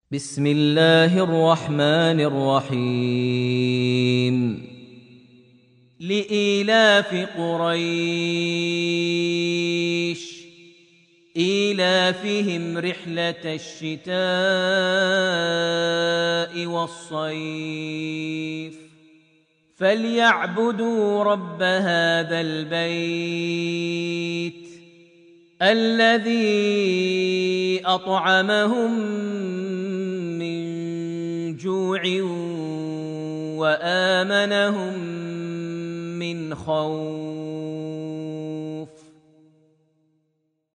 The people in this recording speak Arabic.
بسم الله الرحمن الرحيم لإيلاف قريش إيلافهم رحلة الشتاء والصيف فليعبدوا رب هذا البيت الذي أطعمهم من جوع وآمنهم من خوف.